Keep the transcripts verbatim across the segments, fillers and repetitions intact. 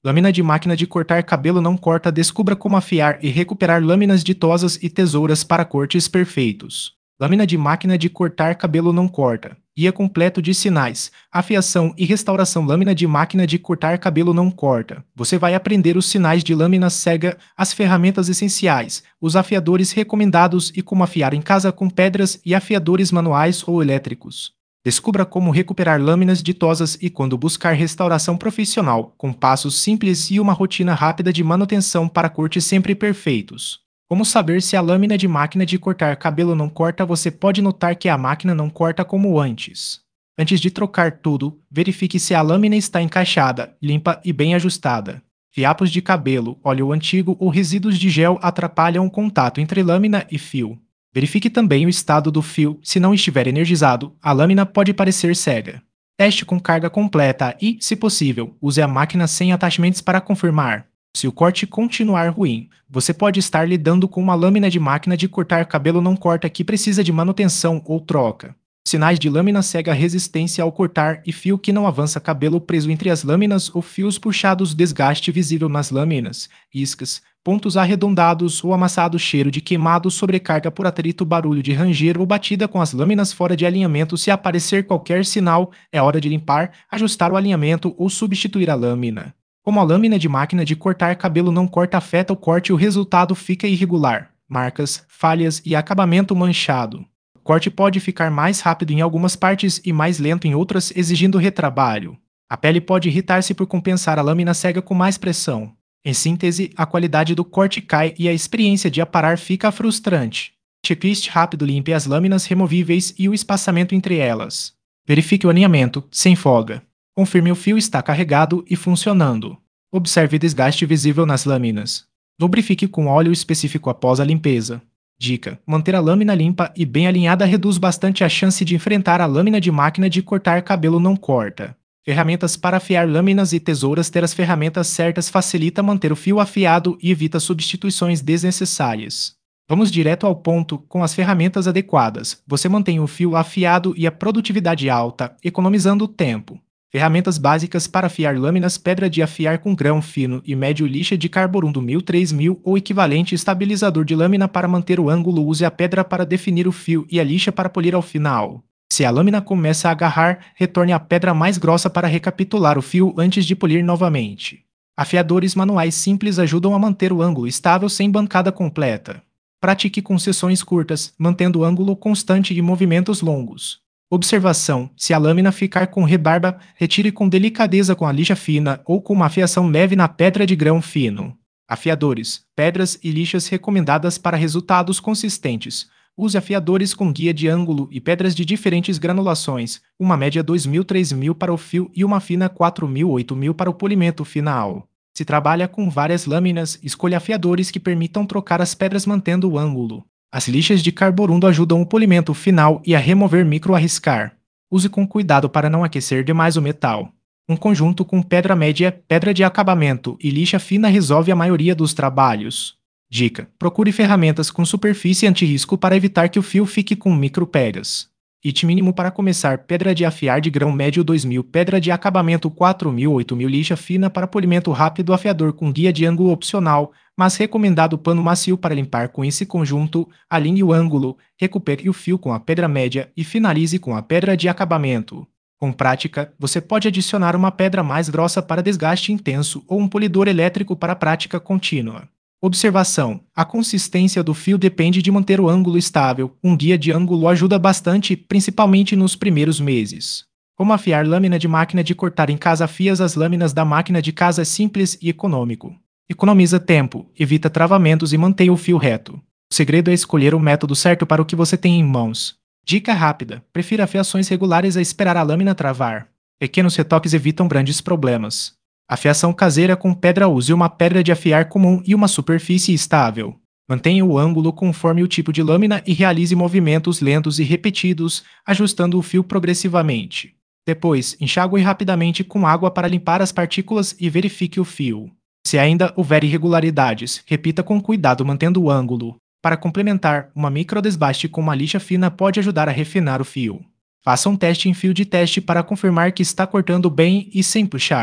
Lâmina de máquina de cortar cabelo não corta. Descubra como afiar e recuperar lâminas ditosas e tesouras para cortes perfeitos. Lâmina de máquina de cortar cabelo não corta. Guia completo de sinais, afiação e restauração. Lâmina de máquina de cortar cabelo não corta. Você vai aprender os sinais de lâmina cega, as ferramentas essenciais, os afiadores recomendados e como afiar em casa com pedras e afiadores manuais ou elétricos. Descubra como recuperar lâminas ditosas e quando buscar restauração profissional, com passos simples e uma rotina rápida de manutenção para cortes sempre perfeitos. Como saber se a lâmina de máquina de cortar cabelo não corta? Você pode notar que a máquina não corta como antes. Antes de trocar tudo, verifique se a lâmina está encaixada, limpa e bem ajustada. Fiapos de cabelo, óleo antigo ou resíduos de gel atrapalham o contato entre lâmina e fio. Verifique também o estado do fio. Se não estiver energizado, a lâmina pode parecer cega. Teste com carga completa e, se possível, use a máquina sem attachments para confirmar. Se o corte continuar ruim, você pode estar lidando com uma lâmina de máquina de cortar cabelo não corta que precisa de manutenção ou troca. Sinais de lâmina cega: resistência ao cortar e fio que não avança, cabelo preso entre as lâminas ou fios puxados, desgaste visível nas lâminas, iscas, pontos arredondados ou amassados, cheiro de queimado, sobrecarga por atrito, barulho de ranger ou batida com as lâminas fora de alinhamento. Se aparecer qualquer sinal, é hora de limpar, ajustar o alinhamento ou substituir a lâmina. Como a lâmina de máquina de cortar cabelo não corta afeta o corte, o resultado fica irregular, marcas, falhas e acabamento manchado. O corte pode ficar mais rápido em algumas partes e mais lento em outras, exigindo retrabalho. A pele pode irritar-se por compensar a lâmina cega com mais pressão. Em síntese, a qualidade do corte cai e a experiência de aparar fica frustrante. Checklist rápido: limpe as lâminas removíveis e o espaçamento entre elas. Verifique o alinhamento, sem folga. Confirme o fio está carregado e funcionando. Observe desgaste visível nas lâminas. Lubrifique com óleo específico após a limpeza. Dica: manter a lâmina limpa e bem alinhada reduz bastante a chance de enfrentar a lâmina de máquina de cortar cabelo não corta. Ferramentas para afiar lâminas e tesouras: ter as ferramentas certas facilita manter o fio afiado e evita substituições desnecessárias. Vamos direto ao ponto: com as ferramentas adequadas, você mantém o fio afiado e a produtividade alta, economizando tempo. Ferramentas básicas para afiar lâminas: pedra de afiar com grão fino e médio, lixa de carborundo mil, três mil ou equivalente, estabilizador de lâmina para manter o ângulo. Use a pedra para definir o fio e a lixa para polir ao final. Se a lâmina começa a agarrar, retorne a pedra mais grossa para recapitular o fio antes de polir novamente. Afiadores manuais simples ajudam a manter o ângulo estável sem bancada completa. Pratique com seções curtas, mantendo o ângulo constante e movimentos longos. Observação: se a lâmina ficar com rebarba, retire com delicadeza com a lixa fina ou com uma afiação leve na pedra de grão fino. Afiadores, pedras e lixas recomendadas para resultados consistentes. Use afiadores com guia de ângulo e pedras de diferentes granulações, uma média dois mil, três mil para o fio e uma fina quatro mil, oito mil para o polimento final. Se trabalha com várias lâminas, escolha afiadores que permitam trocar as pedras mantendo o ângulo. As lixas de carborundo ajudam o polimento final e a remover micro arriscar. Use com cuidado para não aquecer demais o metal. Um conjunto com pedra média, pedra de acabamento e lixa fina resolve a maioria dos trabalhos. Dica: procure ferramentas com superfície anti-risco para evitar que o fio fique com micropégas. It mínimo para começar: pedra de afiar de grão médio dois mil, pedra de acabamento quatro mil, oito mil, lixa fina para polimento rápido, afiador com guia de ângulo opcional, mas recomendado pano macio para limpar. Com esse conjunto, alinhe o ângulo, recupere o fio com a pedra média e finalize com a pedra de acabamento. Com prática, você pode adicionar uma pedra mais grossa para desgaste intenso ou um polidor elétrico para prática contínua. Observação: a consistência do fio depende de manter o ângulo estável. Um guia de ângulo ajuda bastante, principalmente nos primeiros meses. Como afiar lâmina de máquina de cortar em casa? Afias as lâminas da máquina de casa, simples e econômico. Economiza tempo, evita travamentos e mantém o fio reto. O segredo é escolher o método certo para o que você tem em mãos. Dica rápida: prefira afiações regulares a esperar a lâmina travar. Pequenos retoques evitam grandes problemas. Afiação caseira com pedra: use uma pedra de afiar comum e uma superfície estável. Mantenha o ângulo conforme o tipo de lâmina e realize movimentos lentos e repetidos, ajustando o fio progressivamente. Depois, enxague rapidamente com água para limpar as partículas e verifique o fio. Se ainda houver irregularidades, repita com cuidado mantendo o ângulo. Para complementar, uma microdesbaste com uma lixa fina pode ajudar a refinar o fio. Faça um teste em fio de teste para confirmar que está cortando bem e sem puxar.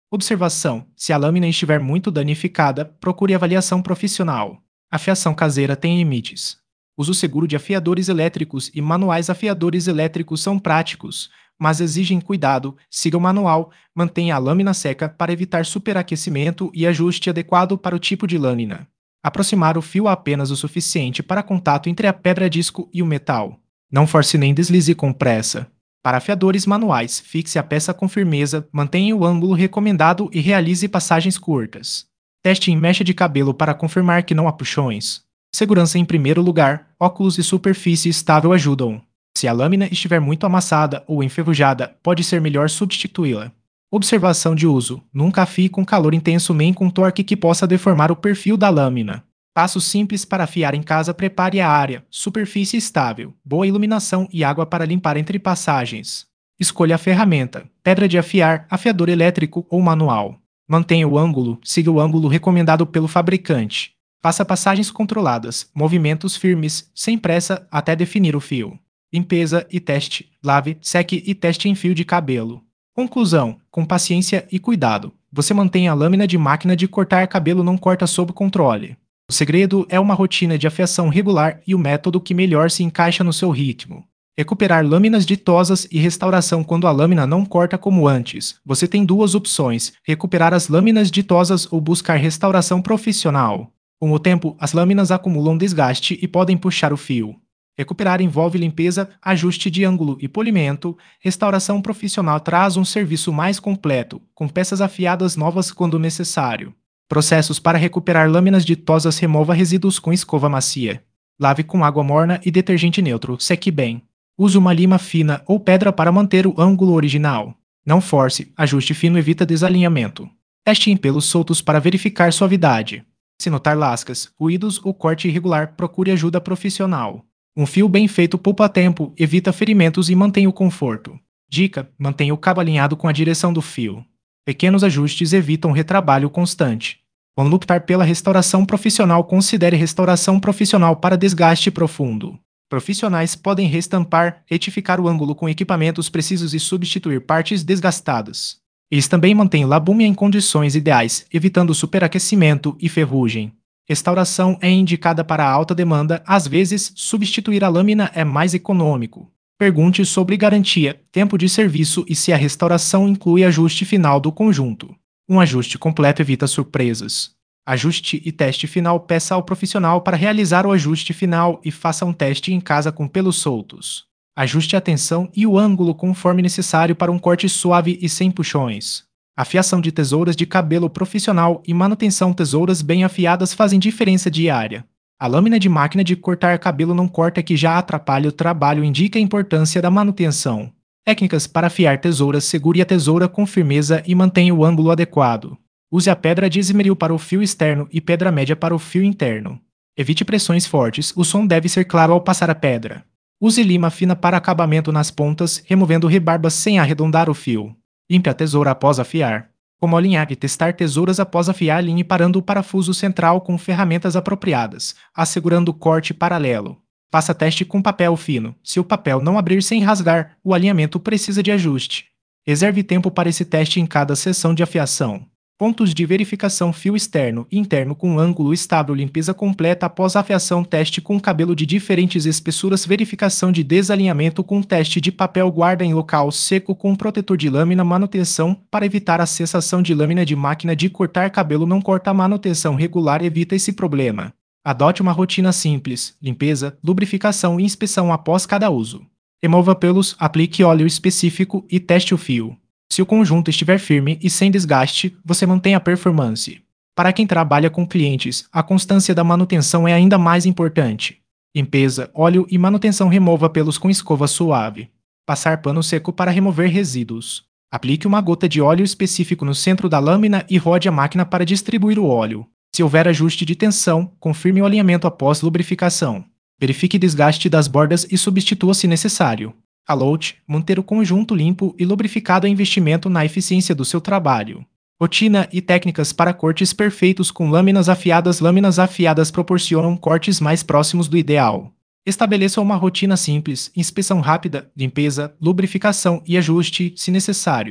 Observação: se a lâmina estiver muito danificada, procure avaliação profissional. A fiação caseira tem limites. Uso seguro de afiadores elétricos e manuais afiadores elétricos são práticos, mas exigem cuidado. Siga o manual, mantenha a lâmina seca para evitar superaquecimento e ajuste adequado para o tipo de lâmina. Aproximar o fio apenas o suficiente para contato entre a pedra-disco e o metal. Não force nem deslize com pressa. Para afiadores manuais, fixe a peça com firmeza, mantenha o ângulo recomendado e realize passagens curtas. Teste em mecha de cabelo para confirmar que não há puxões. Segurança em primeiro lugar, óculos e superfície estável ajudam. Se a lâmina estiver muito amassada ou enferrujada, pode ser melhor substituí-la. Observação de uso: nunca afie com calor intenso nem com torque que possa deformar o perfil da lâmina. Passos simples para afiar em casa: prepare a área, superfície estável, boa iluminação e água para limpar entre passagens. Escolha a ferramenta: pedra de afiar, afiador elétrico ou manual. Mantenha o ângulo, siga o ângulo recomendado pelo fabricante. Faça passagens controladas, movimentos firmes, sem pressa, até definir o fio. Limpeza e teste: lave, seque e teste em fio de cabelo. Conclusão: com paciência e cuidado, você mantém a lâmina de máquina de cortar cabelo não corta sob controle. O segredo é uma rotina de afiação regular e o método que melhor se encaixa no seu ritmo. Recuperar lâminas ditosas e restauração quando a lâmina não corta como antes. Você tem duas opções: recuperar as lâminas ditosas ou buscar restauração profissional. Com o tempo, as lâminas acumulam desgaste e podem puxar o fio. Recuperar envolve limpeza, ajuste de ângulo e polimento. Restauração profissional traz um serviço mais completo, com peças afiadas novas quando necessário. Processos para recuperar lâminas ditosas: remova resíduos com escova macia. Lave com água morna e detergente neutro, seque bem. Use uma lima fina ou pedra para manter o ângulo original. Não force, ajuste fino evita desalinhamento. Teste em pelos soltos para verificar suavidade. Se notar lascas, ruídos ou corte irregular, procure ajuda profissional. Um fio bem feito poupa tempo, evita ferimentos e mantém o conforto. Dica: mantenha o cabo alinhado com a direção do fio. Pequenos ajustes evitam retrabalho constante. Quando optar pela restauração profissional, considere restauração profissional para desgaste profundo. Profissionais podem restampar, retificar o ângulo com equipamentos precisos e substituir partes desgastadas. Eles também mantêm labúmia em condições ideais, evitando superaquecimento e ferrugem. Restauração é indicada para alta demanda, às vezes, substituir a lâmina é mais econômico. Pergunte sobre garantia, tempo de serviço e se a restauração inclui ajuste final do conjunto. Um ajuste completo evita surpresas. Ajuste e teste final: peça ao profissional para realizar o ajuste final e faça um teste em casa com pelos soltos. Ajuste a tensão e o ângulo conforme necessário para um corte suave e sem puxões. Afiação de tesouras de cabelo profissional e manutenção: tesouras bem afiadas fazem diferença diária. A lâmina de máquina de cortar cabelo não corta que já atrapalha o trabalho indica a importância da manutenção. Técnicas para afiar tesouras: segure a tesoura com firmeza e mantenha o ângulo adequado. Use a pedra de esmeril para o fio externo e pedra média para o fio interno. Evite pressões fortes, o som deve ser claro ao passar a pedra. Use lima fina para acabamento nas pontas, removendo rebarbas sem arredondar o fio. Limpe a tesoura após afiar. Como alinhar e testar tesouras após afiar: alinhe parando o parafuso central com ferramentas apropriadas, assegurando o corte paralelo. Faça teste com papel fino. Se o papel não abrir sem rasgar, o alinhamento precisa de ajuste. Reserve tempo para esse teste em cada sessão de afiação. Pontos de verificação: fio externo e interno com ângulo estável, limpeza completa após a afiação, teste com cabelo de diferentes espessuras, verificação de desalinhamento com teste de papel, guarda em local seco com protetor de lâmina, manutenção para evitar a sensação de lâmina de máquina de cortar cabelo não corta, manutenção regular evita esse problema. Adote uma rotina simples: limpeza, lubrificação e inspeção após cada uso. Remova pelos, aplique óleo específico e teste o fio. Se o conjunto estiver firme e sem desgaste, você mantém a performance. Para quem trabalha com clientes, a constância da manutenção é ainda mais importante. Limpeza, óleo e manutenção: remova pelos com escova suave. Passar pano seco para remover resíduos. Aplique uma gota de óleo específico no centro da lâmina e rode a máquina para distribuir o óleo. Se houver ajuste de tensão, confirme o alinhamento após lubrificação. Verifique desgaste das bordas e substitua se necessário. Alote, manter o conjunto limpo e lubrificado é investimento na eficiência do seu trabalho. Rotina e técnicas para cortes perfeitos com lâminas afiadas: lâminas afiadas proporcionam cortes mais próximos do ideal. Estabeleça uma rotina simples: inspeção rápida, limpeza, lubrificação e ajuste, se necessário.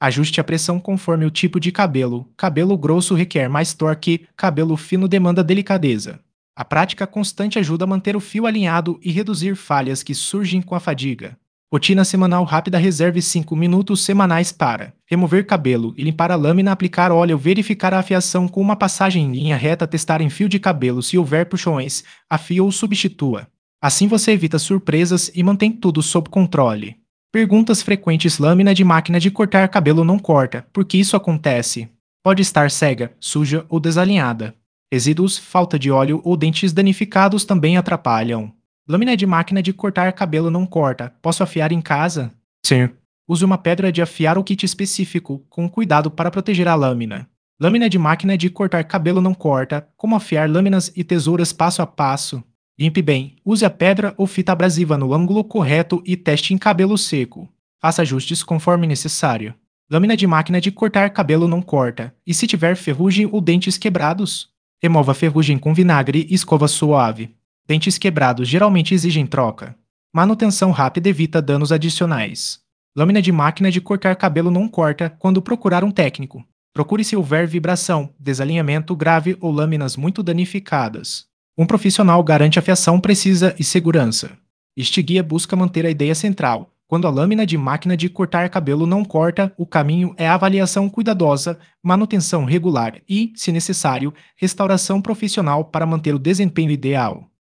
Ajuste a pressão conforme o tipo de cabelo. Cabelo grosso requer mais torque, cabelo fino demanda delicadeza. A prática constante ajuda a manter o fio alinhado e reduzir falhas que surgem com a fadiga. Rotina semanal rápida: reserve cinco minutos semanais para remover cabelo e limpar a lâmina, aplicar óleo, verificar a afiação com uma passagem em linha reta, testar em fio de cabelo se houver puxões, afie ou substitua. Assim você evita surpresas e mantém tudo sob controle. Perguntas frequentes: lâmina de máquina de cortar cabelo não corta. Por que isso acontece? Pode estar cega, suja ou desalinhada. Resíduos, falta de óleo ou dentes danificados também atrapalham. Lâmina de máquina de cortar cabelo não corta. Posso afiar em casa? Sim. Use uma pedra de afiar ou kit específico, com cuidado para proteger a lâmina. Lâmina de máquina de cortar cabelo não corta. Como afiar lâminas e tesouras passo a passo. Limpe bem. Use a pedra ou fita abrasiva no ângulo correto e teste em cabelo seco. Faça ajustes conforme necessário. Lâmina de máquina de cortar cabelo não corta. E se tiver ferrugem ou dentes quebrados? Remova a ferrugem com vinagre e escova suave. Dentes quebrados geralmente exigem troca. Manutenção rápida evita danos adicionais. Lâmina de máquina de cortar cabelo não corta quando procurar um técnico. Procure se houver vibração, desalinhamento grave ou lâminas muito danificadas. Um profissional garante afiação precisa e segurança. Este guia busca manter a ideia central. Quando a lâmina de máquina de cortar cabelo não corta, o caminho é avaliação cuidadosa, manutenção regular e, se necessário, restauração profissional para manter o desempenho ideal.